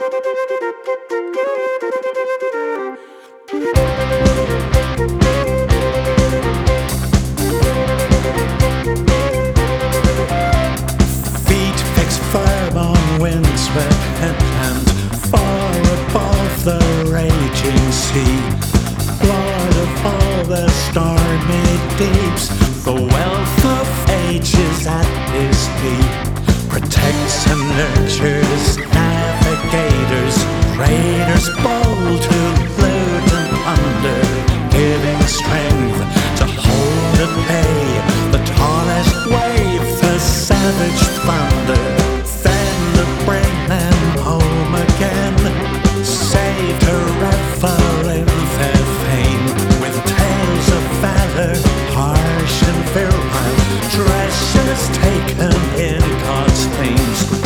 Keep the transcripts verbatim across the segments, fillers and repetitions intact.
Feet fixed firm on windswept headland, far above the raging sea. Lord of all the stormy deeps, the wealth of ages at his feet. Protects and nurtures navigators, raiders bold to loot and plunder, giving strength to hold at bay the tallest wave, the savage thunder. Then to bring them home again, saved a revel in their fame, with tales of valor, harsh and virile, treasures taken in God's themes.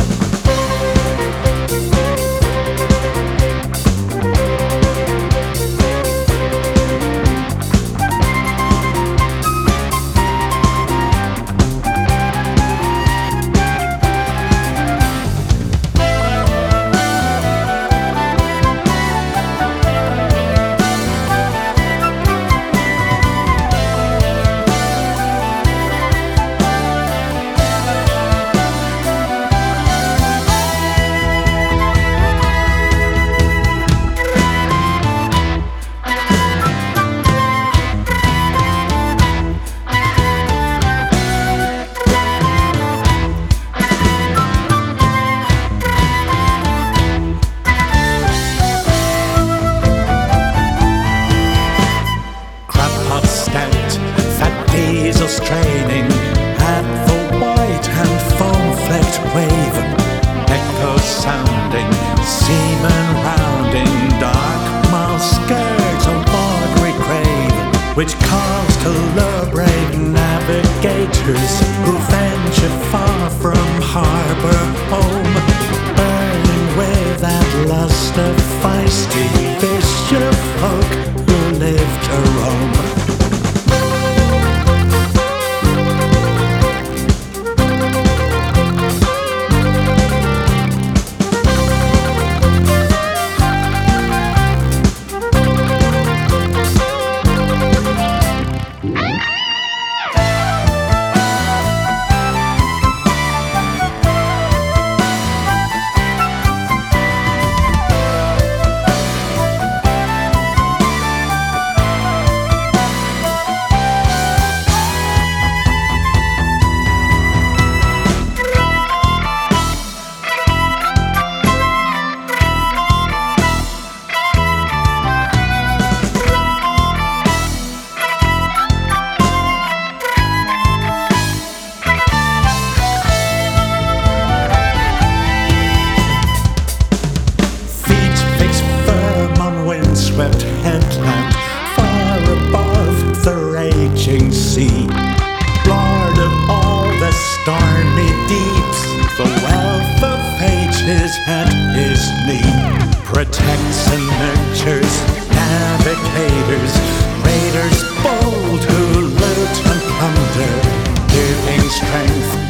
Diesel straining at the white and foam-flecked wave, echoes sounding, seamen rounding, dark mile skirts of watery grave, which calls to lure brave navigators who venture far from harbour home, burning with that lust of feisty fisher folk who live to roam. Swept headland, far above the raging sea. Lord of all the stormy deeps, the wealth of ages at his knee. Protects and nurtures navigators, raiders bold who loot and plunder, giving strength